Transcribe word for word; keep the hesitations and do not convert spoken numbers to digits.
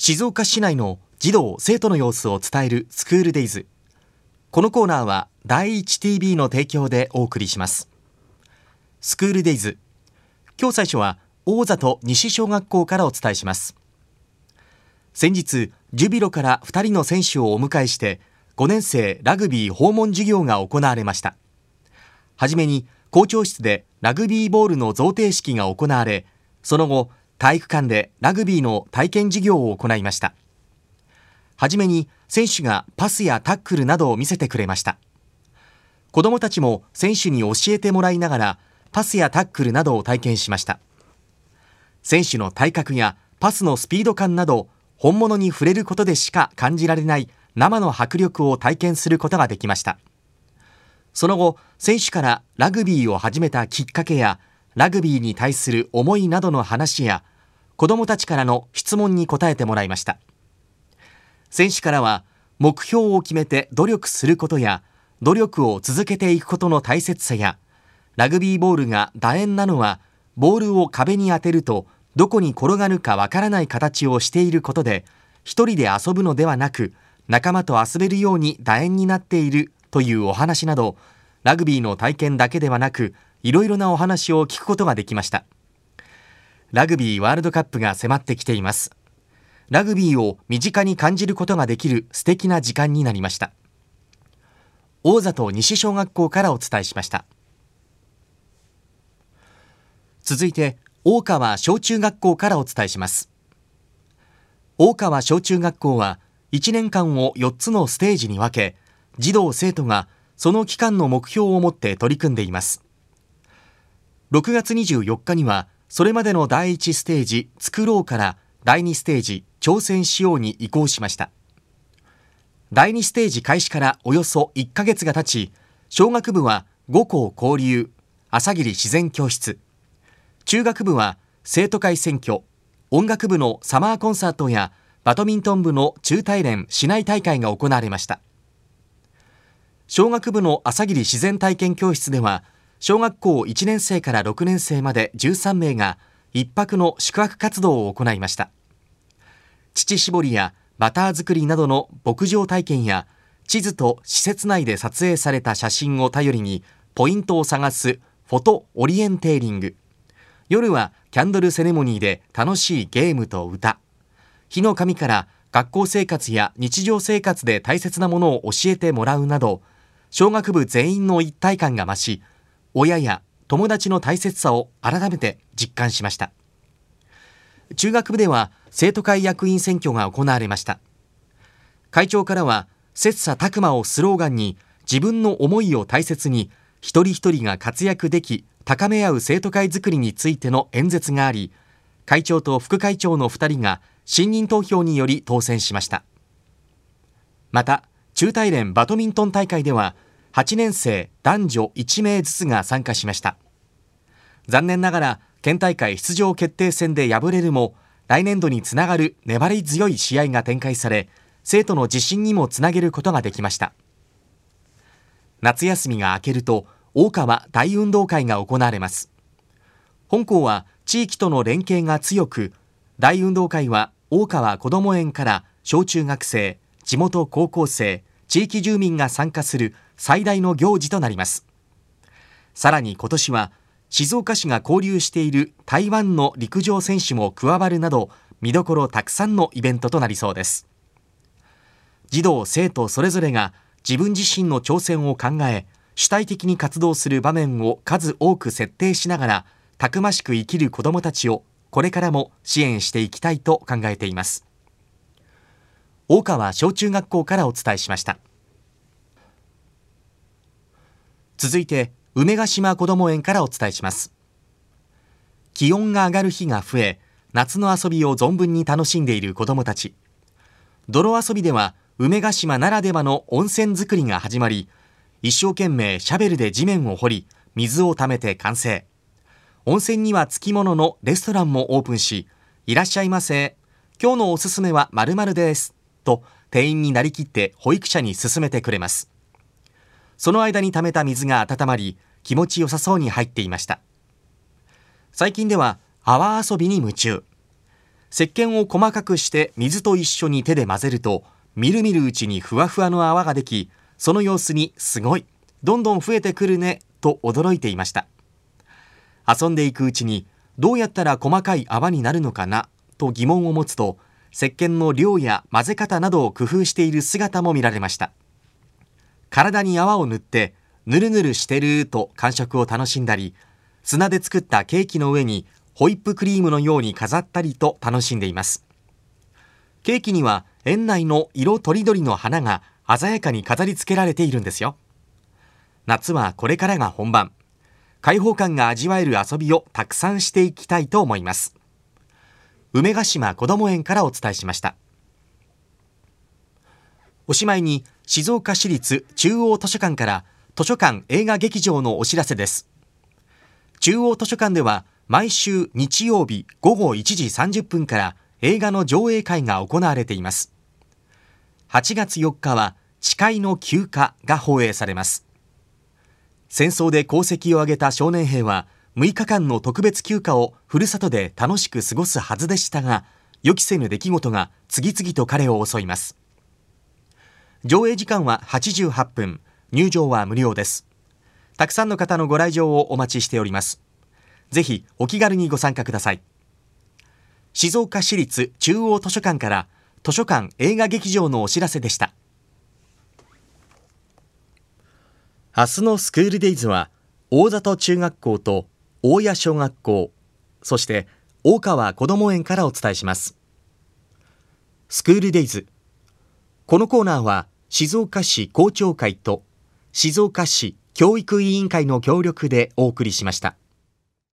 静岡市内の児童生徒の様子を伝えるスクールデイズ。このコーナーは第一 ティービー の提供でお送りします。スクールデイズ、今日最初は大里西小学校からお伝えします。先日ジュビロからふたりの選手をお迎えしてごねん生ラグビー訪問授業が行われました。はじめに校長室でラグビーボールの贈呈式が行われ、その後体育館でラグビーの体験授業を行いました。はじめに選手がパスやタックルなどを見せてくれました。子どもたちも選手に教えてもらいながらパスやタックルなどを体験しました。選手の体格やパスのスピード感など本物に触れることでしか感じられない生の迫力を体験することができました。その後、選手からラグビーを始めたきっかけやラグビーに対する思いなどの話や子どもたちからの質問に答えてもらいました。選手からは目標を決めて努力することや努力を続けていくことの大切さや、ラグビーボールが楕円なのはボールを壁に当てるとどこに転がるかわからない形をしていることで、一人で遊ぶのではなく仲間と遊べるように楕円になっているというお話など、ラグビーの体験だけではなくいろいろなお話を聞くことができました。ラグビーワールドカップが迫ってきています。ラグビーを身近に感じることができる素敵な時間になりました。大里西小学校からお伝えしました。続いて大川小中学校からお伝えします。大川小中学校はいちねんかんをよっつのステージに分け、児童生徒がその期間の目標を持って取り組んでいます。ろくがつにじゅうよっかにはそれまでのだいいちステージ作ろうからだいにステージ挑戦しように移行しました。だいにステージ開始からおよそいっかげつが経ち、小学部は五校交流、朝霧自然教室、中学部は生徒会選挙、音楽部のサマーコンサートやバドミントン部の中大連市内大会が行われました。小学部の朝霧自然体験教室では小学校いちねん生からろくねん生までじゅうさんめいが一泊の宿泊活動を行いました。乳搾りやバター作りなどの牧場体験や地図と施設内で撮影された写真を頼りにポイントを探すフォトオリエンテーリング、夜はキャンドルセレモニーで楽しいゲームと歌、火の神から学校生活や日常生活で大切なものを教えてもらうなど、小学部全員の一体感が増し、親や友達の大切さを改めて実感しました。中学部では生徒会役員選挙が行われました。会長からは切磋琢磨をスローガンに自分の思いを大切に一人一人が活躍でき高め合う生徒会づくりについての演説があり、会長と副会長のふたりが信任投票により当選しました。また中大連バドミントン大会でははちねん生男女いちめいずつが参加しました。残念ながら県大会出場決定戦で敗れるも、来年度につながる粘り強い試合が展開され、生徒の自信にもつなげることができました。夏休みが明けると大川大運動会が行われます。本校は地域との連携が強く、大運動会は大川こども園から小中学生、地元高校生、地域住民が参加する最大の行事となります。さらに今年は静岡市が交流している台湾の陸上選手も加わるなど、見どころたくさんのイベントとなりそうです。児童生徒それぞれが自分自身の挑戦を考え、主体的に活動する場面を数多く設定しながら、たくましく生きる子どもたちをこれからも支援していきたいと考えています。大川小中学校からお伝えしました。続いて梅ヶ島こども園からお伝えします。気温が上がる日が増え、夏の遊びを存分に楽しんでいる子どもたち。泥遊びでは梅ヶ島ならではの温泉作りが始まり、一生懸命シャベルで地面を掘り水を溜めて完成。温泉にはつきもののレストランもオープンし、いらっしゃいませ、今日のおすすめは〇〇ですと店員になりきって保育者に勧めてくれます。その間に溜めた水が温まり、気持ちよさそうに入っていました。最近では泡遊びに夢中。 石鹸を細かくして水と一緒に手で混ぜると、みるみるうちにふわふわの泡ができ、その様子にすごい、どんどん増えてくるねと驚いていました。遊んでいくうちに、どうやったら細かい泡になるのかなと疑問を持つと、石鹸の量や混ぜ方などを工夫している姿も見られました。体に泡を塗ってぬるぬるしてると感触を楽しんだり、砂で作ったケーキの上にホイップクリームのように飾ったりと楽しんでいます。ケーキには園内の色とりどりの花が鮮やかに飾り付けられているんですよ。夏はこれからが本番。開放感が味わえる遊びをたくさんしていきたいと思います。梅ヶ島こども園からお伝えしました。おしまいに、静岡市立中央図書館から図書館映画劇場のお知らせです。中央図書館では毎週日曜日午後いちじさんじゅっぷんから映画の上映会が行われています。はちがつよっかは誓いの休暇が放映されます。戦争で功績を挙げた少年兵はむいかかんの特別休暇をふるさとで楽しく過ごすはずでしたが、予期せぬ出来事が次々と彼を襲います。上映時間ははちじゅうはっぷん、入場は無料です。たくさんの方のご来場をお待ちしております。ぜひお気軽にご参加ください。静岡市立中央図書館から図書館映画劇場のお知らせでした。明日のスクールデイズは大里中学校と大谷小学校、そして大川こども園からお伝えします。スクールデイズ、このコーナーは静岡市校長会と静岡市教育委員会の協力でお送りしました。